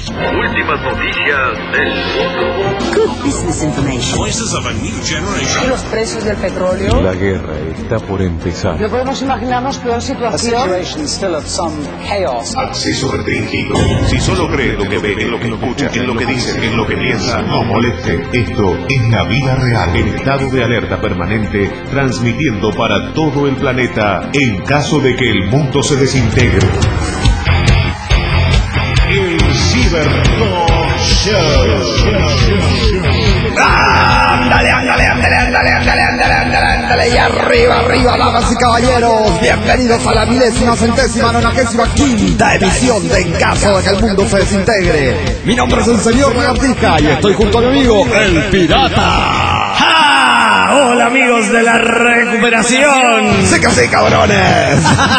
Últimas noticias del mundo. Good business information. Voices of a new generation. ¿Y los precios del petróleo? La guerra está por empezar. No podemos imaginarnos peor situación. Acceso restringido. Si solo cree lo que ve, en lo que escucha, en lo que dice, en lo que piensa, No moleste. Esto es la vida real. en estado de alerta permanente, transmitiendo para todo el planeta en caso de que el mundo se desintegre. El Cibertalk Show. Ándale, y arriba, damas y caballeros, bienvenidos a la 1090ª edición de En caso de que el mundo se desintegre. Mi nombre es el señor Lagartija y estoy junto a mi amigo, el Pirata. ¡Ah! Hola amigos de la recuperación. ¡Sí que sí, cabrones!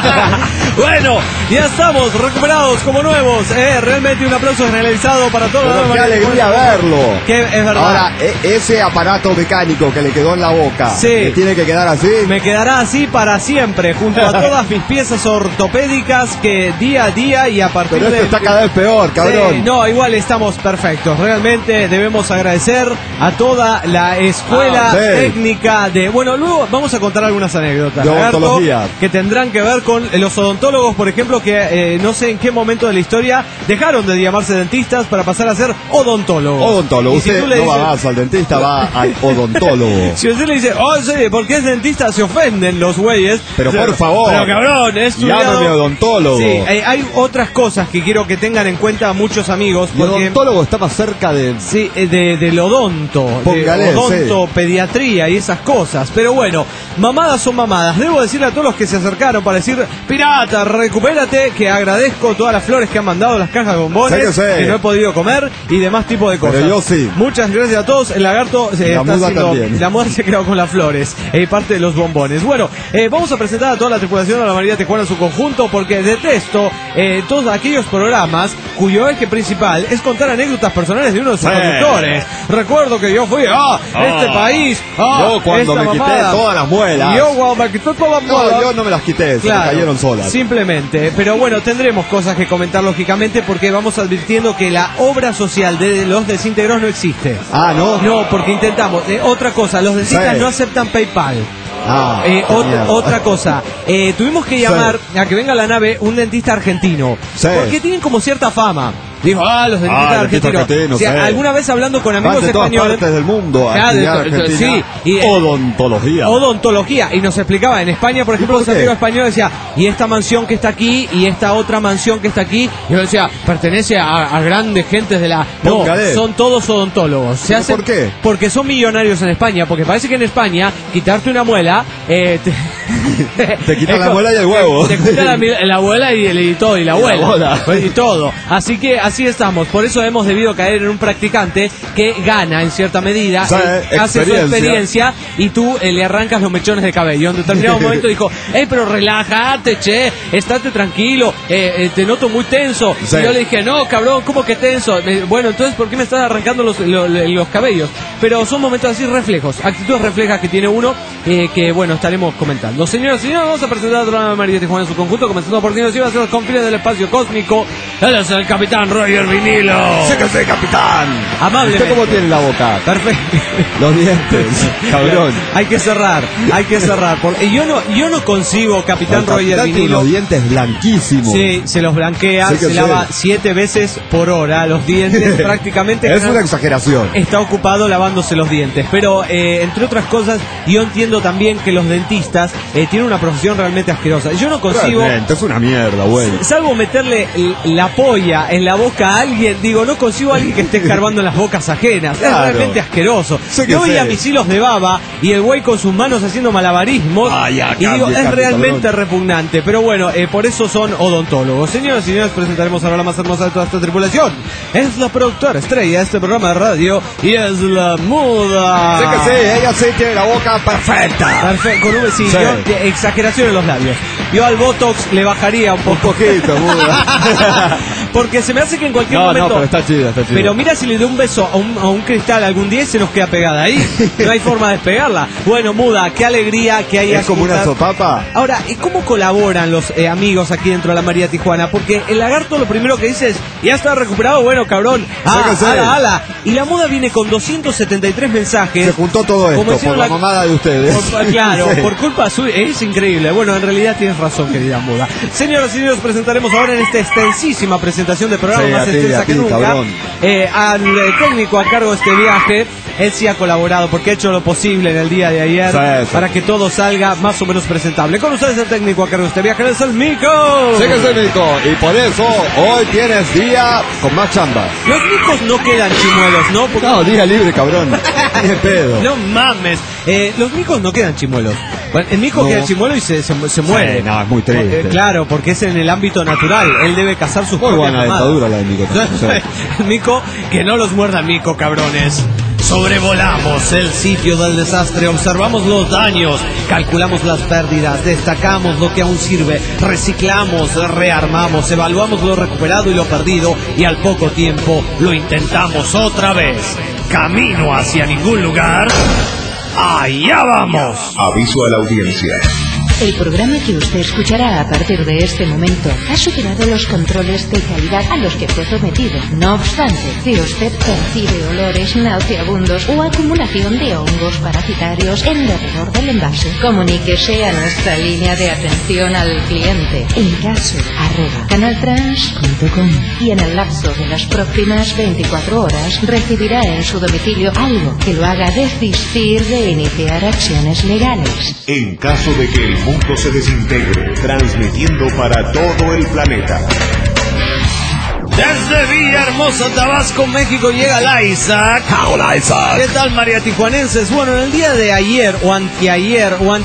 Bueno, ya estamos recuperados como nuevos. Realmente un aplauso generalizado para todos. Pero qué alegría verlo. Que es verdad. Ahora, ese aparato mecánico que le quedó en la boca, Sí. ¿le tiene que quedar así? Me quedará así para siempre, junto a todas mis piezas ortopédicas que día a día y a partir Pero esto de... está cada vez peor, cabrón. Sí, no, igual estamos perfectos. Realmente debemos agradecer a toda la escuela Sí. técnica de... Bueno, luego vamos a contar algunas anécdotas, De Lagarto, odontología. que tendrán que ver con los odontólogos, por ejemplo, que no sé en qué momento de la historia dejaron de llamarse dentistas para pasar a ser odontólogos. Odontólogo. Y si Usted tú le no va dices- más al dentista, va al odontólogo. Si usted le dice, oh, sí, porque es dentista, se ofenden los güeyes. Pero por favor. Pero cabrón, es Llámame odontólogo. Sí, hay otras cosas que quiero que tengan en cuenta muchos amigos. Y Porque, odontólogo está más cerca de... sí, del odonto. Póngale, de odonto, pediatría y esas cosas. Pero bueno, mamadas son mamadas. Debo decirle a todos los que se acercaron para decir, Pirata, recupérate, que agradezco todas las flores que han mandado, las cajas de bombones, Sí. que no he podido comer y demás tipos de cosas. Pero yo sí. Muchas gracias a todos. El Lagarto está muda haciendo... también. La muda se quedó con las flores, parte de los bombones. Bueno, vamos a presentar a toda la tripulación de la María Tijuana en su conjunto, porque detesto todos aquellos programas cuyo eje principal es contar anécdotas personales de uno de sus conductores. Recuerdo que yo fui a este país, Yo cuando esta me quité mamada. todas las muelas. Yo cuando me quité todas las muelas. No, yo no me las quité, se me Claro, cayeron solas. simplemente. Pero bueno, tendremos cosas que comentar lógicamente, porque vamos advirtiendo que la obra social de los desintegros no existe. Ah, ¿no? No, porque intentamos. Otra cosa, los dentistas Sí. no aceptan PayPal. Ah, qué mierda. Otra cosa, tuvimos que llamar a que venga a la nave un dentista argentino, Sí. porque tienen como cierta fama. Dijo, los dentistas dentista argentinos. argentino, O sea, sí. alguna vez hablando con Van amigos de todas españoles. partes del mundo a Claro, estudiar Argentina. sí, y, odontología. Odontología, y nos explicaba en España, por ejemplo, ¿Y por los qué? amigos españoles decía, y esta mansión que está aquí y esta otra mansión que está aquí, y yo decía, pertenece a grandes gentes de la... No, Póngale. son todos odontólogos. Se ¿Pero hacen- por qué? Porque son millonarios en España, porque parece que en España quitarte una muela Te quitan la muela y el huevo. Te quitan la muela y todo, y la Y la abuela bola. y todo. Así que así estamos. Por eso hemos debido caer en un practicante que gana en cierta medida, O sea, hace su experiencia. experiencia y tú le arrancas los mechones de cabello. En determinado momento dijo, pero relájate, che, estate tranquilo, te noto muy tenso. Sí. Y yo le dije, no, cabrón, ¿cómo que tenso? Bueno, entonces, ¿por qué me estás arrancando los cabellos? Pero son momentos así, reflejos, actitudes reflejas que tiene uno, que bueno, estaremos comentando. Señoras y señores, vamos a presentar a la María Tijuana en su conjunto, comenzando por quien nos iba a hacer los confines del espacio cósmico. Él es el capitán Roger Vinilo. ¡Sí que sí, capitán! Amablemente. ¿Usted cómo tiene la boca? Perfecto. Los dientes, cabrón. Hay que cerrar. Y yo no concibo, capitán El Roger capitán tiene Vinilo. los dientes blanquísimos. Sí, se los blanquea, Sí que se sí. lava 7 veces por hora los dientes, prácticamente. Es una exageración. Está ocupado lavándose los dientes. Pero, entre otras cosas, yo entiendo también que los dentistas tienen una profesión realmente asquerosa. Yo no concibo, Realmente, es una mierda, güey. salvo meterle la polla en la boca a alguien, digo, no consigo a alguien que esté escarbando en las bocas ajenas. Claro. Es realmente asqueroso. Sí que Yo veía sí. mis hilos de baba y el güey con sus manos haciendo malabarismos. Ah, ya, y digo, cambie, es cambie, realmente cabrón. repugnante. Pero bueno, por eso son odontólogos. Señoras y señores, presentaremos ahora la más hermosa de toda esta tripulación. Es la productora estrella de este programa de radio y es la muda. Sí que sí, ella sí tiene la boca perfecta. Perfecto, con un Sí. exageración en los labios. Yo al Botox le bajaría un Un poco. poquito, muda. Porque se me hace que en cualquier momento... No, pero está chido, está chido. Pero mira si le doy un beso a un cristal algún día y se nos queda pegada ahí. No hay forma de despegarla. Bueno, Muda, qué alegría que haya... ¿Es como una sopapa? Ahora, ¿cómo colaboran los amigos aquí dentro de la María Tijuana? Porque el lagarto lo primero que dice es, ya está recuperado, bueno, cabrón. Ala. Y la Muda viene con 273 mensajes. Se juntó todo esto por la mamada de ustedes. Claro, sí. Por culpa suya. Es increíble. Bueno, en realidad tienes razón, querida Muda. Señoras y señores, presentaremos ahora en esta extensísima presentación de programa, más extensa que nunca, al técnico a cargo de este viaje. Él sí ha colaborado porque ha hecho lo posible en el día de ayer para que todo salga más o menos presentable. Con ustedes el técnico a cargo de este viaje, es el Mico. Sí que es el Mico, y por eso hoy tienes día con más chamba. Los micos no quedan chimuelos, ¿no? Porque... No, día libre, cabrón. Ni pedo. No mames. Los micos no quedan chimuelos. Bueno, el mico queda chimuelo y se muere. Sí, no, es muy triste. Claro, porque es en el ámbito natural. Él debe cazar sus propias buena dentadura la de Mico. El mico, que no los muerda el mico, cabrones. Sobrevolamos el sitio del desastre, observamos los daños, calculamos las pérdidas, destacamos lo que aún sirve, reciclamos, rearmamos, evaluamos lo recuperado y lo perdido y al poco tiempo lo intentamos otra vez. Camino hacia ningún lugar. ¡Allá vamos! Aviso a la audiencia. El programa que usted escuchará a partir de este momento ha superado los controles de calidad a los que fue sometido. No obstante, si usted percibe olores nauseabundos o acumulación de hongos parasitarios en derredor del envase, comuníquese a nuestra línea de atención al cliente en caso@canaltrans.com y en el lapso de las próximas 24 horas recibirá en su domicilio algo que lo haga desistir de iniciar acciones legales. En caso de que el mundo se desintegre, transmitiendo para todo el planeta. Desde Villahermosa, Tabasco, México, llega la Isaac. Hola, Isaac. ¿Qué tal, María Tijuanenses? Bueno, en el día de ayer, o anteayer, un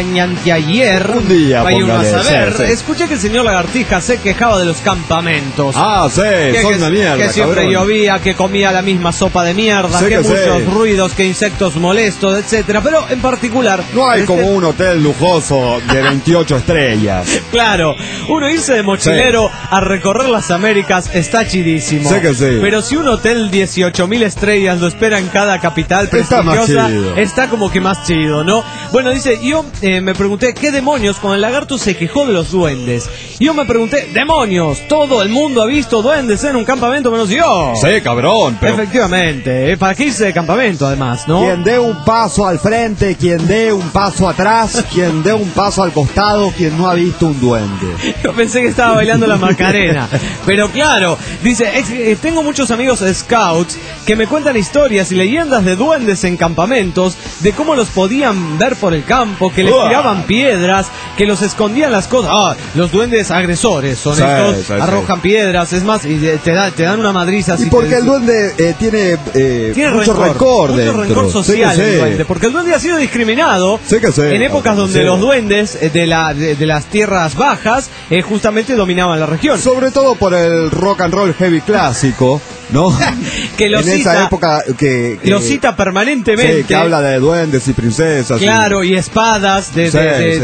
día, vaya uno a saber, escuché que el señor Lagartija se quejaba de los campamentos. Ah, sí, son una mierda, que siempre llovía, que comía la misma sopa de mierda, que muchos ruidos, que insectos molestos, etcétera. Pero en particular... No hay como un hotel lujoso de 28 estrellas. Claro, uno irse de mochilero a recorrer las Américas está chidísimo. Sé que sí. Pero si un hotel 18.000 estrellas lo espera en cada capital prestigiosa, está como que más chido, ¿no? Bueno, dice, yo me pregunté, ¿qué demonios? Cuando el lagarto se quejó de los duendes. Yo me pregunté, demonios, todo el mundo ha visto duendes en un campamento menos yo. Sí, cabrón. Pero... Efectivamente, ¿para qué irse de campamento además, no? Quien dé un paso al frente, quien dé un paso atrás, quien dé un paso al costado, quien no ha visto un duende. Yo pensé que estaba bailando la Macarena. Pero claro, dice, tengo muchos amigos scouts que me cuentan historias y leyendas de duendes en campamentos, de cómo los podían ver por el campo, que les tiraban piedras, que los escondían las cosas. Los duendes agresores son estos, arrojan piedras, es más, y te dan una madriza. Y porque el duende tiene mucho rencor social, el duende, porque el duende ha sido discriminado en épocas donde los duendes de las tierras bajas justamente dominaban la región. Sobre todo por el rock and roll heavy clásico, ¿no? Que lo en cita, esa época que lo cita permanentemente. Sí, que habla de duendes y princesas. Claro, y espadas de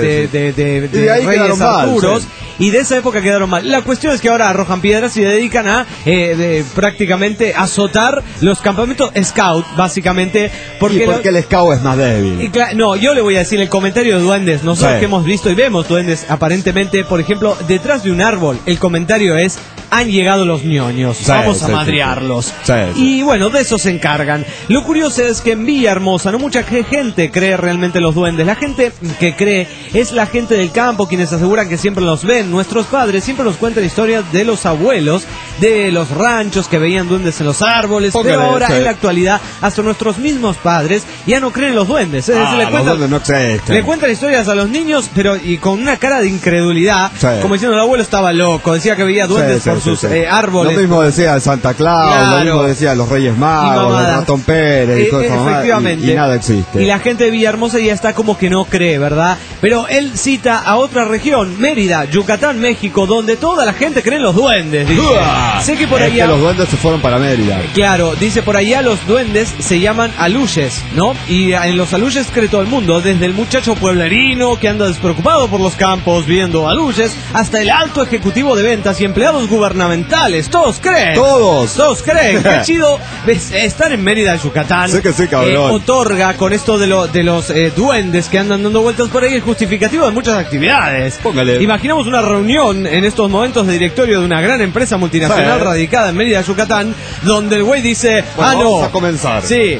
reyes arturos. Y de esa época quedaron mal. La cuestión es que ahora arrojan piedras y se dedican a prácticamente azotar los campamentos scout, básicamente. Porque el scout es más débil. No, yo le voy a decir el comentario de duendes. Nosotros que hemos visto y vemos duendes aparentemente, por ejemplo, detrás de un árbol, el comentario es: han llegado los ñoños, vamos a madrearlos. Y bueno, de eso se encargan. Lo curioso es que en Villahermosa no mucha gente cree realmente en los duendes. La gente que cree es la gente del campo, quienes aseguran que siempre los ven. Nuestros padres siempre nos cuentan historias de los abuelos, de los ranchos que veían duendes en los árboles. Pero ahora, en la actualidad, hasta nuestros mismos padres ya no creen en los duendes. Es decir, le cuentan historias a los niños, pero y con una cara de incredulidad, como diciendo, el abuelo estaba loco, decía que veía duendes por sus árboles. Lo mismo decía el Santa Claus, lo mismo decía los Reyes Magos, el Ratón Pérez y todo eso. Efectivamente. Y nada existe. Y la gente de Villahermosa ya está como que no cree, ¿verdad? Pero él cita a otra región, Mérida, Yucatán, México, donde toda la gente cree en los duendes. Sé que por allá... los duendes se fueron para Mérida. Claro, dice por allá los duendes se llaman aluyes, ¿no? Y en los aluyes cree todo el mundo, desde el muchacho pueblerino que anda despreocupado por los campos viendo aluyes, hasta el alto ejecutivo de ventas y empleados gubernamentales gubernamentales. Todos creen. Todos creen. Qué chido estar en Mérida, Yucatán. Sé que sí, cabrón. Otorga con esto de los duendes que andan dando vueltas por ahí el justificativo de muchas actividades. Póngale. Imaginamos una reunión en estos momentos de directorio de una gran empresa multinacional radicada en Mérida, Yucatán, donde el güey dice, bueno, no. Vamos a comenzar. Sí,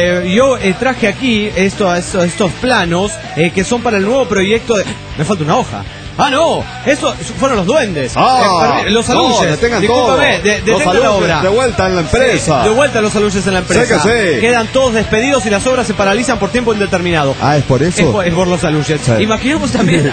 yo traje aquí estos planos que son para el nuevo proyecto de... Me falta una hoja. Ah, no, esos fueron los duendes. Los aluches. No, detengan Discúlpame, detengan la obra. De vuelta en la empresa. Sí, de vuelta los aluches en la empresa. Sé que sí. Quedan todos despedidos y las obras se paralizan por tiempo indeterminado. ¿Es por eso? Es por los aluches. Sí. Imaginemos también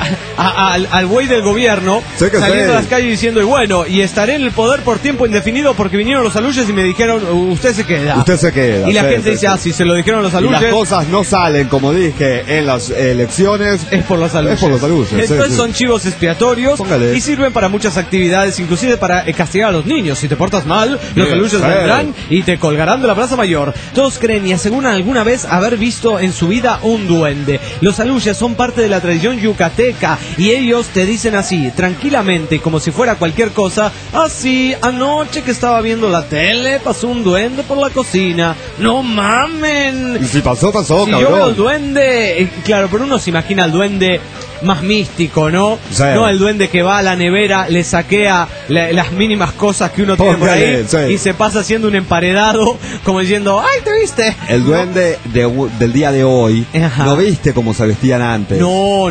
al güey del gobierno saliendo a las calles diciendo, y bueno, y estaré en el poder por tiempo indefinido porque vinieron los aluches y me dijeron, usted se queda. Usted se queda. Y la gente dice, si se lo dijeron los aluches. Y las cosas no salen, como dije, en las elecciones. Es por los aluches. Entonces son chivos expiatorios. Póngale. Y sirven para muchas actividades, inclusive para castigar a los niños. Si te portas mal, los aluches vendrán y te colgarán de la plaza mayor. Todos creen y aseguran alguna vez haber visto en su vida un duende. Los aluches son parte de la tradición yucateca y ellos te dicen así, tranquilamente, como si fuera cualquier cosa. Así, anoche que estaba viendo la tele, pasó un duende por la cocina. ¡No mamen! Y si pasó, si cabrón. Yo veo el duende, claro, pero uno se imagina al duende más místico, ¿no? Sí. No el duende que va a la nevera, le saquea las mínimas cosas que uno tiene por ahí y se pasa haciendo un emparedado como diciendo, ¡ay, te viste! El duende del día de hoy, ¿no viste cómo se vestían antes? No.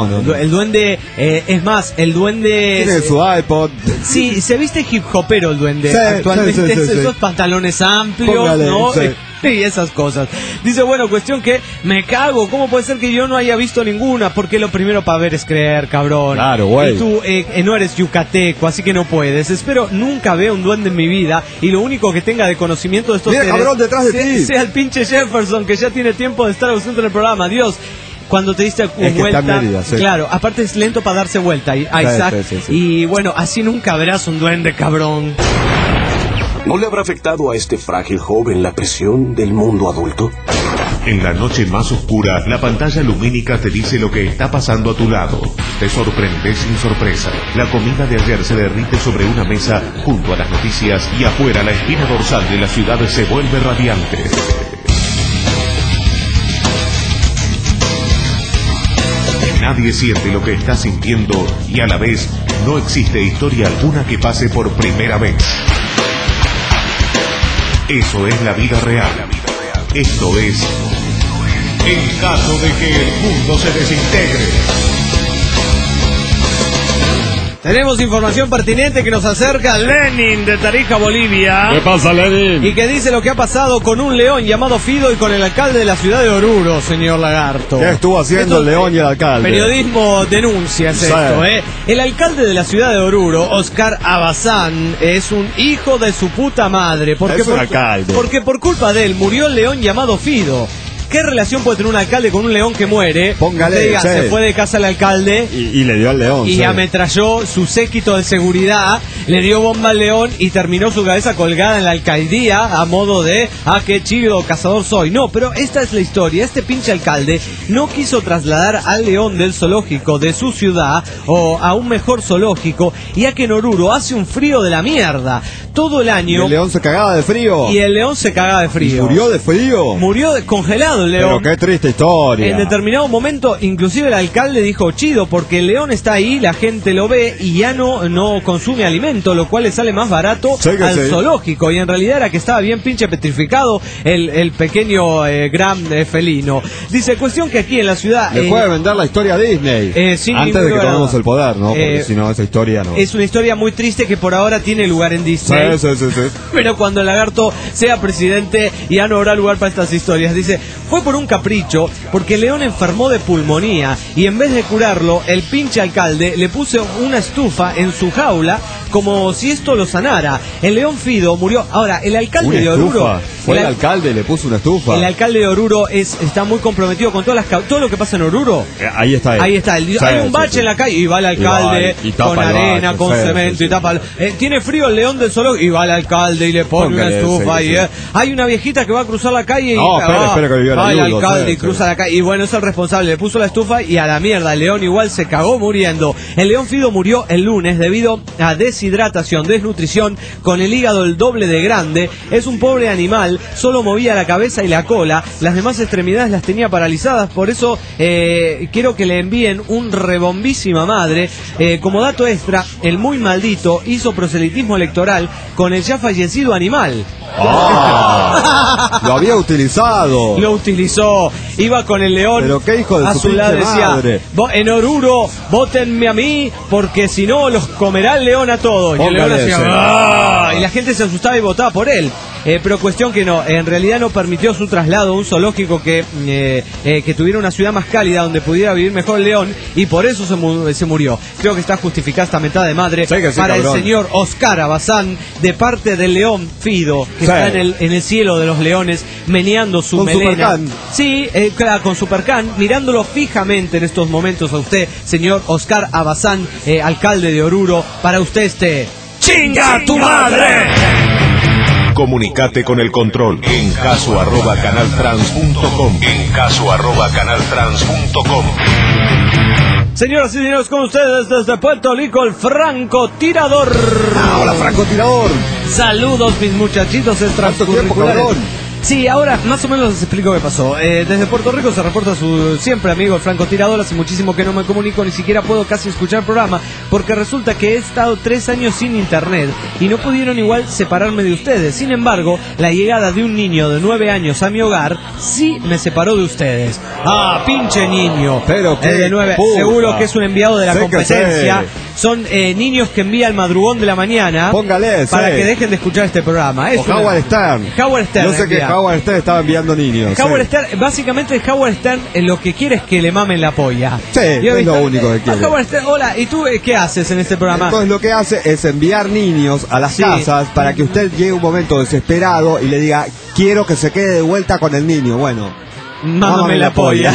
El duende, es más, el duende... Tiene su iPod. Sí, se viste hip hopero el duende. Actualmente esos pantalones amplios, póngale, ¿no? Sí. Y esas cosas. Dice, bueno, cuestión que me cago. ¿Cómo puede ser que yo no haya visto ninguna? Porque lo primero para ver es creer, cabrón. Claro, güey. Y tú no eres yucateco, así que no puedes. Espero nunca vea un duende en mi vida y lo único que tenga de conocimiento de estos seres, cabrón, detrás de ti. Sea el pinche Jefferson, que ya tiene tiempo de estar ausente en el programa. Dios. Cuando te diste vuelta, Mérida, sí. Claro, aparte es lento para darse vuelta, Isaac. Sí. Y bueno, así nunca verás un duende, cabrón. ¿No le habrá afectado a este frágil joven la presión del mundo adulto? En la noche más oscura, la pantalla lumínica te dice lo que está pasando a tu lado. Te sorprendes sin sorpresa. La comida de ayer se derrite sobre una mesa junto a las noticias y afuera la espina dorsal de la ciudad se vuelve radiante. Nadie siente lo que estás sintiendo y a la vez no existe historia alguna que pase por primera vez. Eso es la vida real. Esto es en caso de que el mundo se desintegre. Tenemos información pertinente que nos acerca Lenin de Tarija, Bolivia. ¿Qué pasa, Lenin? Y que dice lo que ha pasado con un león llamado Fido y con el alcalde de la ciudad de Oruro, señor Lagarto. ¿Qué estuvo haciendo el león y el alcalde? Periodismo denuncia es esto, ¿eh? El alcalde de la ciudad de Oruro, Oscar Abazán, es un hijo de su puta madre. Es un alcalde. Porque por culpa de él murió el león llamado Fido. ¿Qué relación puede tener un alcalde con un león que muere? Póngale, diga, se fue de casa el alcalde y le dio al león. Y ametralló su séquito de seguridad, le dio bomba al león y terminó su cabeza colgada en la alcaldía a modo de, qué chido cazador soy. No, pero esta es la historia. Este pinche alcalde no quiso trasladar al león del zoológico de su ciudad o a un mejor zoológico, ya que en Oruro hace un frío de la mierda. Todo el año. Y el león se cagaba de frío. Y el león se cagaba de frío. ¿Y murió de frío? Murió congelado el león. Pero qué triste historia. En determinado momento, inclusive el alcalde dijo, chido, porque el león está ahí, la gente lo ve y ya no consume alimento, lo cual le sale más barato al zoológico. Y en realidad era que estaba bien pinche petrificado el pequeño gran felino. Dice, cuestión que aquí en la ciudad... Le puede vender la historia a Disney. Antes de que tomemos el poder, ¿no? Porque si no, esa historia no. Es una historia muy triste que por ahora tiene lugar en Disney. Sí. Pero cuando el Lagarto sea presidente ya no habrá lugar para estas historias. Dice, fue por un capricho, porque el león enfermó de pulmonía y en vez de curarlo, el pinche alcalde le puso una estufa en su jaula como si esto lo sanara. El león Fido murió. Ahora, el alcalde de Oruro... Fue el alcalde, le puso una estufa. El alcalde de Oruro está muy comprometido con todo lo que pasa en Oruro. Ahí está él. Ahí está. Hay un bache en la calle y va el alcalde con arena, con cemento y tapa. Tiene frío el león del zoológico y va el alcalde y le pone una estufa. Hay una viejita que va a cruzar la calle y espera que va el alcalde y cruza la calle. Y bueno, es el responsable. Le puso la estufa y a la mierda. El león igual se cagó muriendo. El león Fido murió el lunes debido a deshidratación, desnutrición, con el hígado el doble de grande. Es un pobre animal, solo movía la cabeza y la cola, las demás extremidades las tenía paralizadas, por eso quiero que le envíen un rebombísima madre. Como dato extra, el muy maldito hizo proselitismo electoral con el ya fallecido animal. Lo había utilizado. Lo utilizó. Iba con el león. Pero qué hijo de a su lado decía, madre. En Oruro, vótenme a mí, porque si no los comerá el león a todos. Y el león hacía, y la gente se asustaba y votaba por él. Pero cuestión que no, en realidad no permitió su traslado a un zoológico que tuviera una ciudad más cálida donde pudiera vivir mejor el león, y por eso se murió. Creo que está justificada esta mentada de madre para el señor Oscar Abasán, de parte del león Fido, que está en el cielo de los leones, meneando su melena. Supercan. Sí, claro, con Supercan, mirándolo fijamente en estos momentos a usted, señor Oscar Abasán, alcalde de Oruro, para usted ¡Chinga tu madre! Comunicate con el control en caso@canaltrans.com. Señoras y señores, con ustedes desde Puerto Rico, el francotirador. Hola, francotirador. Saludos, mis muchachitos extracurriculares. Sí, ahora más o menos les explico qué pasó. Desde Puerto Rico se reporta su siempre amigo el francotirador. Hace muchísimo que no me comunico, ni siquiera puedo casi escuchar el programa, porque resulta que he estado 3 años sin internet y no pudieron igual separarme de ustedes. Sin embargo, la llegada de un niño de 9 años a mi hogar sí me separó de ustedes. ¡Ah, pinche niño! Pero qué de 9, seguro que es un enviado de la competencia. Son niños que envía el madrugón de la mañana. Póngale, para que dejen de escuchar este programa. O Howard Stern. Howard Stern. Yo sé que Howard Stern estaba enviando niños. Howard Stern, básicamente Howard Stern lo que quiere es que le mamen la polla. Sí, es lo único que quiere. Howard Stern, hola, ¿y tú qué haces en este programa? Entonces lo que hace es enviar niños a las casas para que usted llegue un momento desesperado y le diga, quiero que se quede de vuelta con el niño. Bueno, mámame la polla.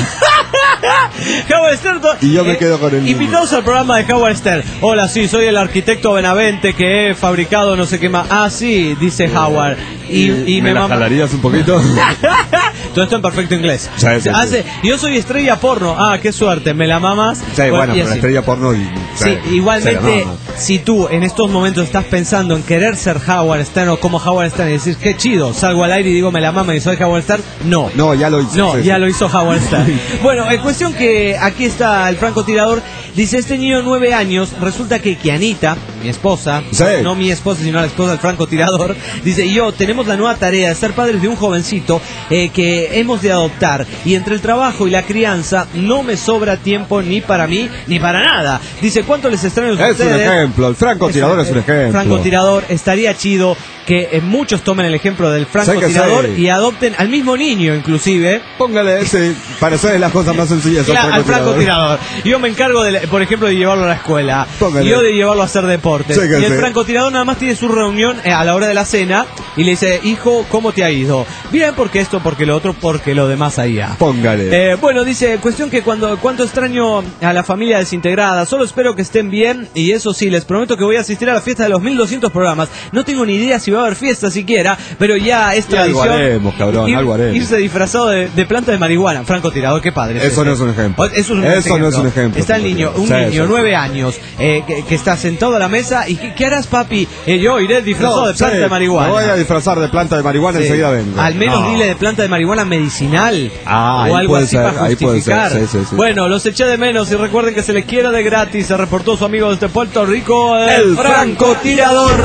Howard Stern, y yo me quedo con el invitados al programa de Howard Stern. Hola, sí, soy el arquitecto Benavente que he fabricado no sé qué más. Ah, sí, dice Howard. Y me la jalarías un poquito. Todo esto en perfecto inglés. Sí. Yo soy estrella porno. Ah, qué suerte, me la mamas. Sí, bueno, pero la estrella porno. Sí, igualmente, si tú en estos momentos estás pensando en querer ser Howard Stern o como Howard Stern y decir, qué chido, salgo al aire y digo, me la mama y soy Howard Stern, no. No, ya lo hizo. No, ya lo hizo Howard Stern. Bueno, en cuestión que aquí está el francotirador. Dice, este niño de 9 años, resulta que Kianita, mi esposa, no mi esposa, sino la esposa del francotirador, dice, yo tenemos la nueva tarea de ser padres de un jovencito que hemos de adoptar, y entre el trabajo y la crianza no me sobra tiempo ni para mí ni para nada. Dice, ¿cuánto les extraño a ustedes? Es un ejemplo, el francotirador es un ejemplo. Francotirador, estaría chido que muchos tomen el ejemplo del francotirador y adopten al mismo niño, inclusive. Póngale ese, para hacer las cosas más sencillas al francotirador. Yo me encargo, por ejemplo, de llevarlo a la escuela. Póngale. Yo de llevarlo a hacer deporte. Y el francotirador nada más tiene su reunión a la hora de la cena y le dice, hijo, ¿cómo te ha ido? Bien, porque esto, porque lo otro, porque lo demás allá. Póngale. Bueno, dice, cuestión que cuánto extraño a la familia desintegrada. Solo espero que estén bien, y eso sí, les prometo que voy a asistir a la fiesta de los 1200 programas. No tengo ni idea si va a haber fiesta siquiera, pero ya es tradición. Algo haremos, cabrón, algo haremos. Irse disfrazado de planta de marihuana. Francotirador, qué padre. Eso no es un ejemplo. Eso no es un ejemplo. Está el niño, un niño, 9 años, que está sentado a la mesa. ¿Y qué harás, papi? Yo iré disfrazado de planta de marihuana. Me voy a disfrazar de planta de marihuana, enseguida vengo. Al menos dile de planta de marihuana medicinal. O algo así para justificar. Sí. Bueno, los eché de menos y recuerden que se les quiere de gratis. Se reportó su amigo desde Puerto Rico, el francotirador.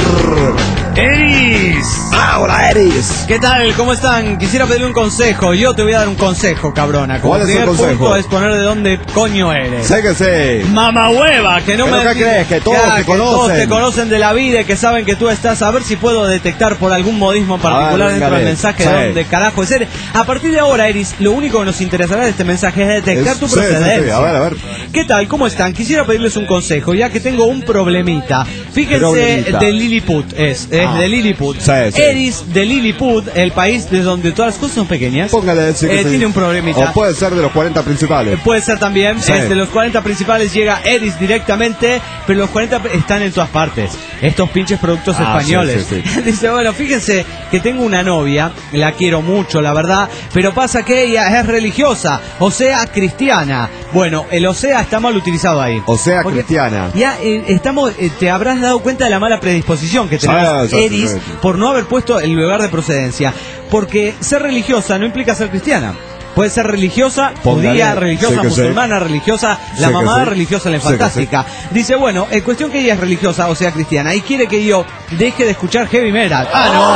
¡Eris! ¡Hola, Eris! ¿Qué tal? ¿Cómo están? Quisiera pedirle un consejo. Yo te voy a dar un consejo, cabrona. Como ¿cuál es el consejo? Punto es poner de dónde coño eres. Sé que sé. Mamá hueva, que no me... ¿Qué crees? Que todos te conocen. Todos te conocen de la vida y que saben que tú estás. A ver si puedo detectar por algún modismo particular dentro del mensaje de dónde carajo es eres. A partir de ahora, Eris, lo único que nos interesará de este mensaje es detectar tu procedencia. Sí. A ver. ¿Qué tal? ¿Cómo están? Quisiera pedirles un consejo, ya que tengo un problemita. Fíjense, de Lilliput es de Lilliput. Sí. Eris de Lilliput, el país de donde todas las cosas son pequeñas. Póngale sí, tiene un problemita. O puede ser de los 40 principales. Puede ser también. Sí. De los 40 principales llega Eris directamente, pero los 40 están en todas partes. Estos pinches productos españoles. Sí. Dice, bueno, fíjense que tengo una novia, la quiero mucho, la verdad, pero pasa que ella es religiosa, o sea, cristiana. Bueno, el o sea está mal utilizado ahí. O sea, porque cristiana. Ya te habrás dado cuenta de la mala predisposición que tenemos, Eris, por no haber puesto el lugar de procedencia. Porque ser religiosa no implica ser cristiana. Puede ser religiosa, judía, religiosa, musulmana, religiosa, la mamá religiosa, la fantástica. Dice, bueno, en cuestión que ella es religiosa, o sea, cristiana, y quiere que yo deje de escuchar heavy metal.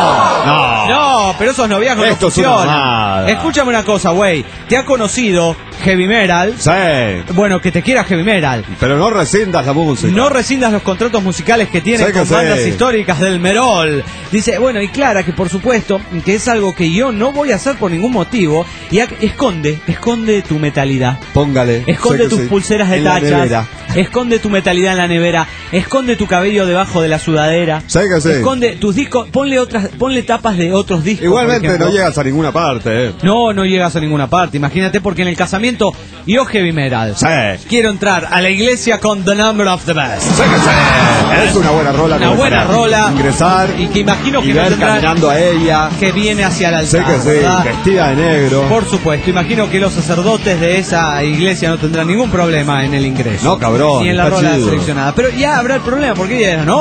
No, pero esos noviazgos no funcionan. Escúchame una cosa, güey. ¿Te ha conocido heavy metal? Sí. Bueno, que te quiera heavy metal. Pero no rescindas la música. No rescindas los contratos musicales que tienen con bandas históricas del Merol. Dice, bueno, y Clara, que por supuesto, que es algo que yo no voy a hacer por ningún motivo. Y esconde tu metalidad. Póngale. Esconde tus pulseras de tachas. Esconde tu metalidad en la nevera. Esconde tu cabello debajo de la sudadera. Esconde tus discos. Ponle tapas de otros discos. Igualmente no llegas a ninguna parte, No llegas a ninguna parte. Imagínate, porque en el casamiento yo heavy metal. Quiero entrar a la iglesia con The Number of the Beast. Es una buena rola. Una buena rola. Ingresar. Y que imagino que y no ver tendrá caminando a ella. Que viene hacia el altar. Vestida de negro. Por supuesto, imagino que los sacerdotes de esa iglesia no tendrán ningún problema en el ingreso. No, cabrón. Ni en la rola seleccionada. Pero ya habrá el problema, porque ella dirá,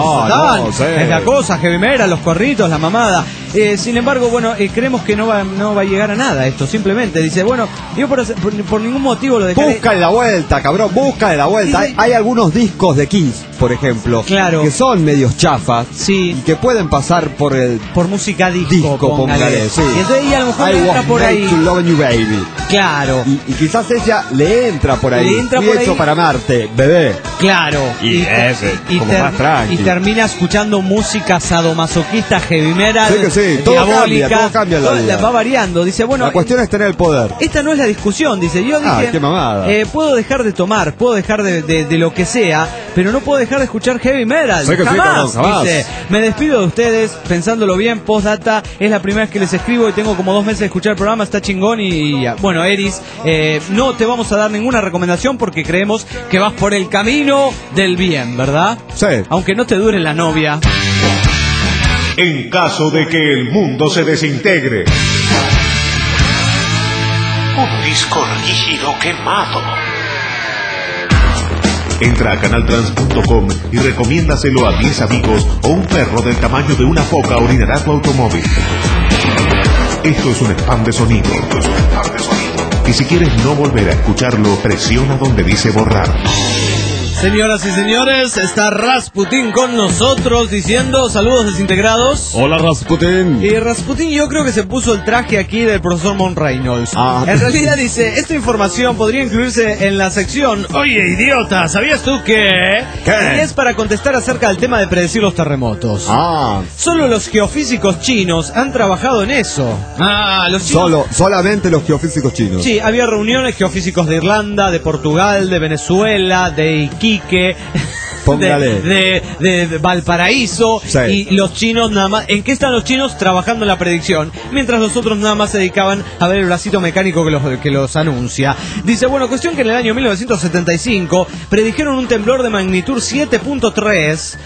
es la cosa, heavy metal, los corritos, la mamada. Sin embargo, bueno, creemos que no va a llegar a nada esto. Simplemente dice, bueno, yo por ningún motivo lo dejaré. Búscale la vuelta, cabrón, búscale la vuelta. Hay algunos discos de Kiss, por ejemplo, que son medios chafas, y que pueden pasar por música disco, póngale. Y entonces ella a lo mejor le entra por ahí. To love you, baby. Claro. Y quizás ella le entra por ahí. Fui hecho para amarte, bebé. Claro. Y más tranqui. Y termina escuchando música sadomasoquista, heavy metal, diabólica. Todo cambia en la vida. Va variando. Dice, bueno, la cuestión es tener el poder. Esta no es la discusión, dice. Yo dije, qué mamada. Puedo dejar de tomar, puedo dejar de lo que sea, pero no puedo dejar de escuchar heavy metal. Jamás. Dice, me despido de ustedes, pensándolo bien, postdata, es la primera vez que les escribo y tengo como 2 meses de escuchar el programa, está chingón y bueno, Eris, no te vamos a dar ninguna recomendación porque creemos que vas por el camino del bien, ¿verdad? Sí. Aunque no te dure la novia. En caso de que el mundo se desintegre. Un disco rígido quemado. Entra a canaltrans.com y recomiéndaselo a 10 amigos o un perro del tamaño de una foca orinará tu automóvil. Esto es un spam de sonido. Y si quieres no volver a escucharlo, presiona donde dice borrar. Señoras y señores, está Rasputin con nosotros diciendo saludos desintegrados. Hola, Rasputin. Y Rasputin yo creo que se puso el traje aquí del profesor Mon Reynolds. En realidad dice, esta información podría incluirse en la sección Oye, idiota, ¿sabías tú que? Y es para contestar acerca del tema de predecir los terremotos. Solo los geofísicos chinos han trabajado en eso. Los chinos... Solamente los geofísicos chinos. Sí, había reuniones geofísicos de Irlanda, de Portugal, de Venezuela, de Iquique, de Valparaíso, y los chinos nada más. ¿En qué están los chinos? Trabajando en la predicción, mientras los otros nada más se dedicaban a ver el bracito mecánico que los anuncia. Dice, bueno, cuestión que en el año 1975 predijeron un temblor de magnitud 7.3,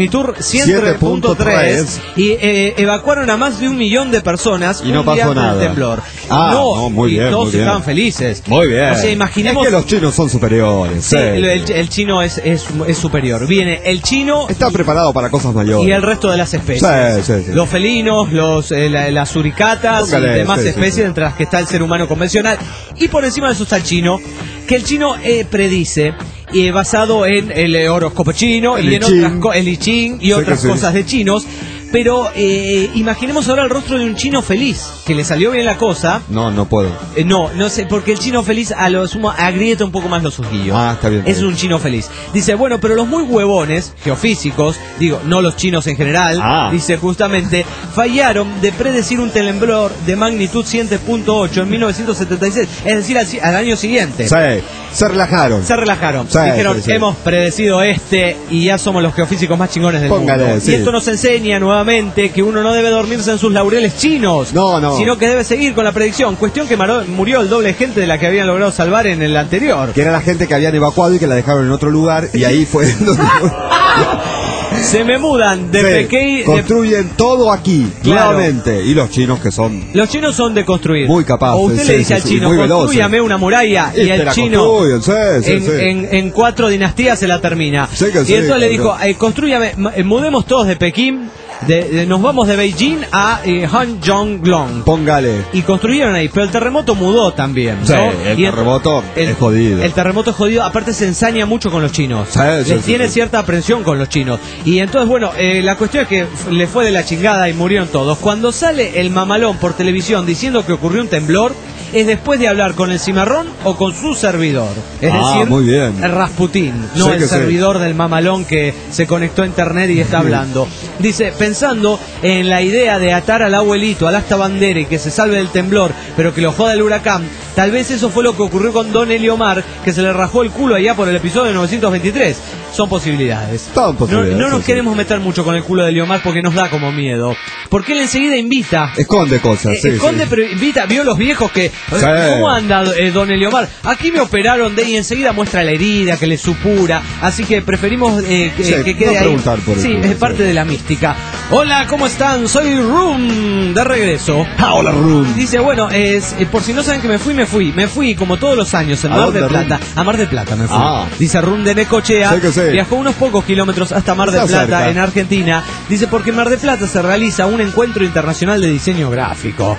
y evacuaron a más de 1 millón de personas y no pasó nada. El temblor. Muy bien, todos estaban felices. Muy bien. O sea, imaginemos, es que los chinos son superiores. Sí, el chino es superior. Viene el chino, está preparado para cosas mayores, y el resto de las especies. Sí. Los felinos, las suricatas y demás especies, entre las que está el ser humano convencional. Y por encima de eso está el chino, que el chino predice, basado en el horóscopo chino, el I Ching y otras cosas de chinos. Pero imaginemos ahora el rostro de un chino feliz, que le salió bien la cosa. No puedo. No sé, porque el chino feliz a lo sumo agrieta un poco más los ojillos. Está bien. Es un chino feliz. Dice, bueno, pero los muy huevones, geofísicos, digo, no los chinos en general, dice justamente, fallaron de predecir un temblor de magnitud 7.8 en 1976, es decir, al año siguiente. Se relajaron. Sí, dijeron, sí. Hemos predecido y ya somos los geofísicos más chingones del mundo. Sí. Y esto nos enseña nuevamente que uno no debe dormirse en sus laureles chinos. No. Sino que debe seguir con la predicción. Cuestión que murió el doble gente de la que habían logrado salvar en el anterior. Que era la gente que habían evacuado y que la dejaron en otro lugar. Y ahí fue donde... Se me mudan de Pekín. Construyen todo aquí, nuevamente. Y los chinos que son... Los chinos son de construir. Muy capaces. O usted le dice al chino, construyame una muralla. Y el chino en 4 dinastías se la termina. Y entonces le dijo, construyame, mudemos todos de Pekín. Nos vamos de Beijing a Hanzhong. Póngale. Y construyeron ahí, pero el terremoto mudó también, ¿no? Sí, el terremoto es jodido. El terremoto es jodido, aparte se ensaña mucho con los chinos. Les tiene cierta aprensión con los chinos. Y entonces, bueno, la cuestión es que le fue de la chingada y murieron todos. Cuando sale el mamalón por televisión diciendo que ocurrió un temblor, es después de hablar con el cimarrón o con su servidor. Es decir, muy bien. El Rasputín, no el servidor del mamalón que se conectó a internet y está hablando. Dice, pensando en la idea de atar al abuelito al asta bandera y que se salve del temblor, pero que lo joda el huracán, tal vez eso fue lo que ocurrió con Don Eliomar, que se le rajó el culo allá por el episodio 923. Son posibilidades. No nos queremos meter mucho con el culo de Eliomar porque nos da como miedo. Porque él enseguida invita. Esconde cosas. Pero invita. Vio los viejos que... ¿Cómo anda Don Eliomar? Aquí me operaron y enseguida muestra la herida, que le supura. Así que preferimos que quede ahí. Es parte de la mística. Hola, ¿cómo están? Soy Room, de regreso. Hola, Room. Dice, bueno, por si no saben que me fui como todos los años en Mar del Plata. A Mar del Plata me fui. Dice Room de Necochea. Viajó unos pocos kilómetros hasta Mar del Plata, en Argentina. Dice, porque en Mar del Plata se realiza un encuentro internacional de diseño gráfico.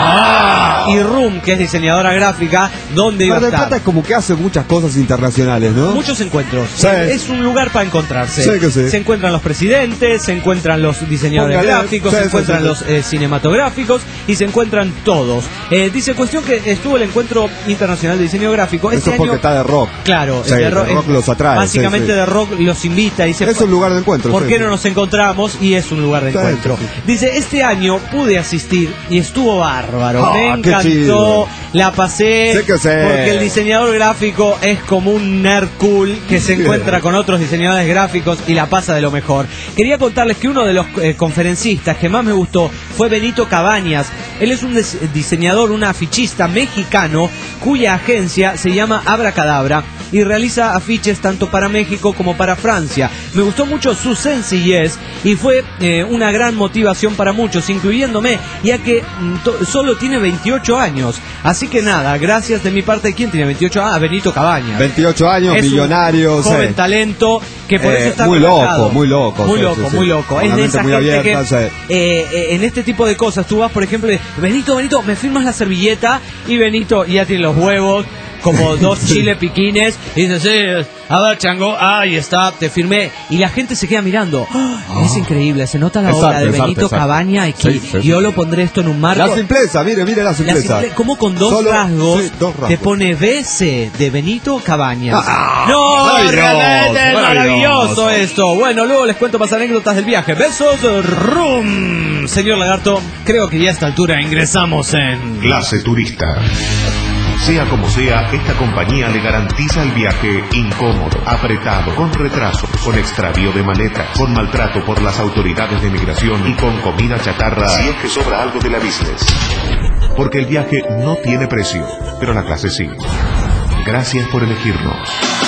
¡Wow! Y Room, que es diseñadora gráfica, ¿dónde iba a estar? Mar del Plata es como que hace muchas cosas internacionales, ¿no? Muchos encuentros. Es un lugar para encontrarse. Se encuentran los presidentes, se encuentran los diseñadores gráficos, se encuentran los cinematográficos y se encuentran todos. Dice, cuestión que estuvo el encuentro internacional de diseño gráfico. Eso es porque está de rock. Claro, de rock los atrae. Básicamente de rock los invita. Dice, es un lugar de encuentro. ¿Por qué no nos encontramos? Y es un lugar de encuentro. Dice, este año pude asistir y estuvo bárbaro. Me encantó, la pasé. Porque el diseñador gráfico es como un nerd cool que se encuentra con otros diseñadores gráficos y la pasa de lo mejor. Quería contarles que uno de los conferencistas que más me gustó fue Benito Cabañas. Él es un diseñador, un afichista mexicano cuya agencia se llama Abracadabra y realiza afiches tanto para México como para Francia. Me gustó mucho su sencillez y fue una gran motivación para muchos, incluyéndome, ya que solo tiene 28 años. Así que nada, gracias de mi parte. ¿Quién tiene 28 años? Benito Cabañas. 28 años, es millonario. Joven talento que por eso está muy loco. Muy loco. Es de esa muy gente abierta, que en este tipo de cosas tú vas, por ejemplo, Benito, me firmas la servilleta y Benito ya tiene los huevos como 2 chile piquines y dice, sí, a ver, chango, ahí está, te firmé. Y la gente se queda mirando. Es increíble, se nota la obra de Benito Cabaña y que yo lo pondré esto en un marco. La simpleza, mire la simpleza. Como con dos rasgos te pone BC de Benito Cabañas. Realmente es maravilloso esto. Bueno, luego les cuento más anécdotas del viaje. Besos, Room. Señor Lagarto, creo que ya a esta altura ingresamos en... Clase turista. Sea como sea, esta compañía le garantiza el viaje incómodo, apretado, con retrasos, con extravío de maletas, con maltrato por las autoridades de migración y con comida chatarra si es que sobra algo de la business. Porque el viaje no tiene precio, pero la clase sí. Gracias por elegirnos.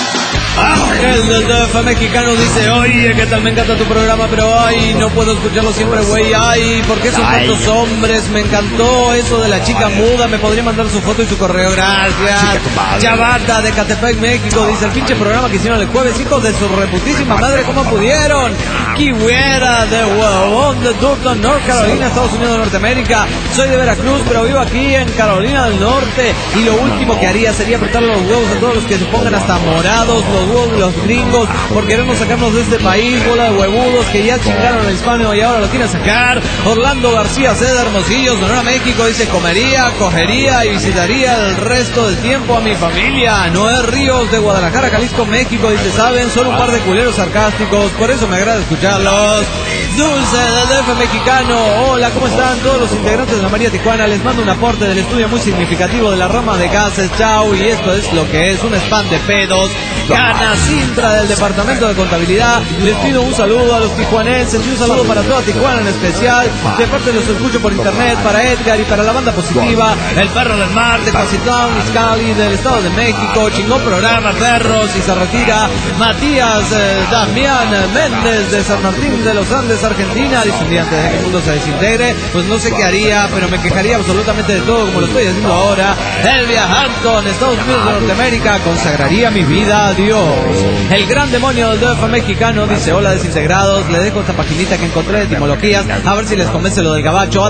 El del DF mexicano dice, oye, ¿qué tal? Me encanta tu programa, pero ay, no puedo escucharlo siempre, güey. Ay, ¿por qué son tantos hombres? Me encantó eso de la chica muda. ¿Me podría mandar su foto y su correo? Gracias. Chavata de Catepec, México, dice, el pinche programa que hicieron el jueves, hijos de su reputísima madre, ¿cómo pudieron? Kiwera de Huevón de Durton, North Carolina, Estados Unidos de Norteamérica. Soy de Veracruz, pero vivo aquí en Carolina del Norte. Y lo último que haría sería apretar los huevos a todos los que se pongan hasta morados los los gringos por querernos sacarnos de este país, bola de huevudos que ya chingaron al hispano y ahora lo quieren sacar. Orlando García Ceda, Hermosillo, Sonora, México, dice: comería, cogería y visitaría el resto del tiempo a mi familia. Noé Ríos de Guadalajara, Jalisco, México, dice: saben, son un par de culeros sarcásticos, por eso me agrada escucharlos. Dulce del DF mexicano, hola, ¿cómo están todos los integrantes de la María Tijuana? Les mando un aporte del estudio muy significativo de la rama de gases, chau, y esto es lo que es un spam de pedos. Gana Sintra del Departamento de Contabilidad, les pido un saludo a los tijuanenses y un saludo para toda Tijuana en especial, de parte los escucho por internet, para Edgar y para la banda positiva, el perro del mar de Cozitlán, Izcalli, del Estado de México, chingón programa, perros, y se retira Matías Damián Méndez de San Martín de los Andes, Argentina, dice: un día antes de que el mundo se desintegre, pues no sé qué haría, pero me quejaría absolutamente de todo como lo estoy haciendo ahora. Elvia Hampton, Estados Unidos de Norteamérica, consagraría mi vida a Dios. El gran demonio del DF mexicano dice: hola desintegrados, le dejo esta paginita que encontré de etimologías, a ver si les convence lo del gabacho.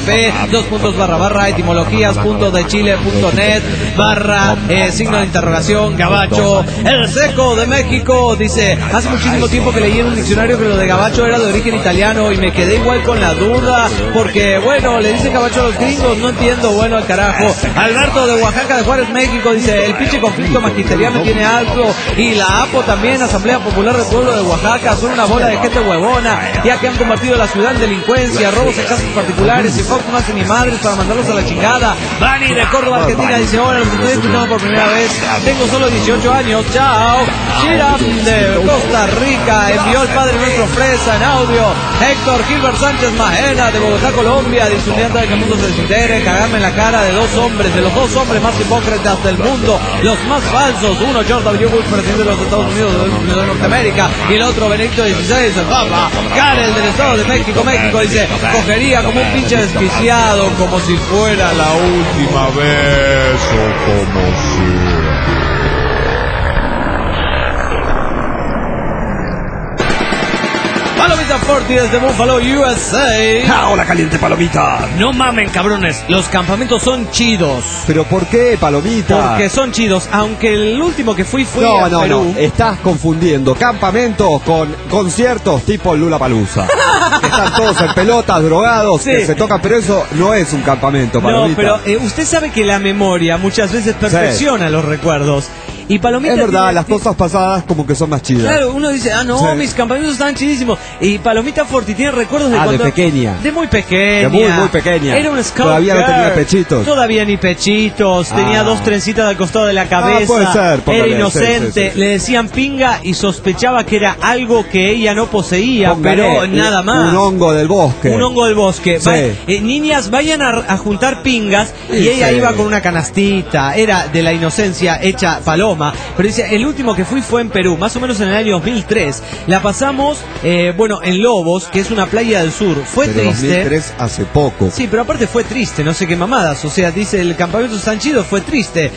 http://etimologías.dechile.net/ signo de interrogación gabacho. El seco de México dice: hace muchísimo tiempo que leí en un diccionario que lo de gabacho era de origen italiano y me quedé igual con la duda, porque bueno, le dicen gabacho a los gringos, no entiendo, bueno, al carajo. Alberto de Oaxaca, de Juárez, México, dice: el pinche conflicto magisteriano tiene algo, y la APO también, Asamblea Popular del Pueblo de Oaxaca, son una bola de gente huevona, ya que han convertido la ciudad en delincuencia, robos en casas particulares, y Fox no hace ni madres para mandarlos a la chingada. Bani de Córdoba, Argentina, dice: hola, los estoy escuchando por primera vez, tengo solo 18 años, chao. Shiram de Costa Rica envió al Padre Nuestro Fresa en audio. Héctor Gilbert Sánchez Majena de Bogotá, Colombia, dice: un día antes de que el mundo se desintegre, cagarme en la cara de dos hombres, de los dos hombres más hipócritas del mundo, los más falsos, uno George W. Bush, presidente de los Estados Unidos de Norteamérica, y el otro Benedicto XVI, el Papa. Karel del Estado de México, dice: cogería como un pinche desquiciado, como si fuera la última vez o como si... Palomita Forti desde Buffalo, USA. ¡Hola, caliente palomita! No mamen, cabrones, los campamentos son chidos. ¿Pero por qué, palomita? Porque son chidos, aunque el último que fui a Perú. No, estás confundiendo campamentos con conciertos tipo Lollapalooza. Están todos en pelotas, drogados, sí, que se tocan, pero eso no es un campamento, palomita. No, pero usted sabe que la memoria muchas veces perfecciona los recuerdos. Y Palomita es verdad, las cosas pasadas como que son más chidas. Claro, uno dice: ah, no, sí, mis campamentos estaban chidísimos. Y Palomita Forti tiene recuerdos de cuando... de pequeña. De muy pequeña. De muy pequeña. Era un scout Todavía girl. No tenía pechitos. Todavía ni pechitos. Tenía dos trencitas al costado de la cabeza. Puede ser. Era inocente. Sí. Le decían pinga y sospechaba que era algo que ella no poseía, pero nada más. Un hongo del bosque. Un hongo del bosque. Sí. Niñas, vayan a juntar pingas. Y ella iba con una canastita. Era de la inocencia hecha paloma. Pero dice: el último que fue en Perú, más o menos en el año 2003. La pasamos, en Lobos, que es una playa del sur. Fue pero triste. 2003 hace poco. Sí, pero aparte fue triste, no sé qué mamadas. O sea, dice: el campamento San Chido fue triste.